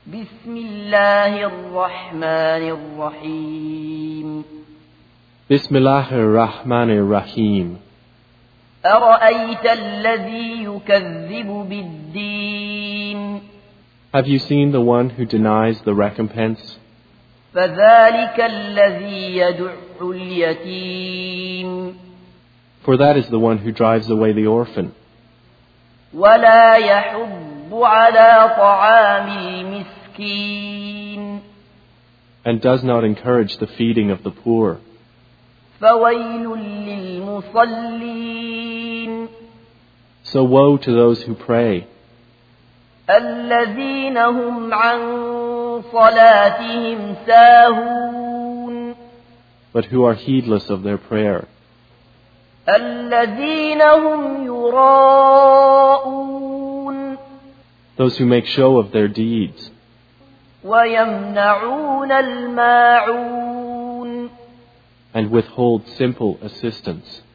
بسم الله الرحمن الرحيم بسم الله الرحمن الرحيم أرأيت الذي يكذب بالدين Have you seen the one who denies the recompense? فذلك الذي يدع اليتيم For that is the one who drives away the orphan, ولا يحض على طعام المسكين and does not encourage the feeding of the poor. فويل للمصلين So woe to those who pray, الذين هم عن صلاتهم ساهون but who are heedless of their prayer, الذين هم يراءون those who make show of their deeds, ويمنعون الماعون and withhold simple assistance.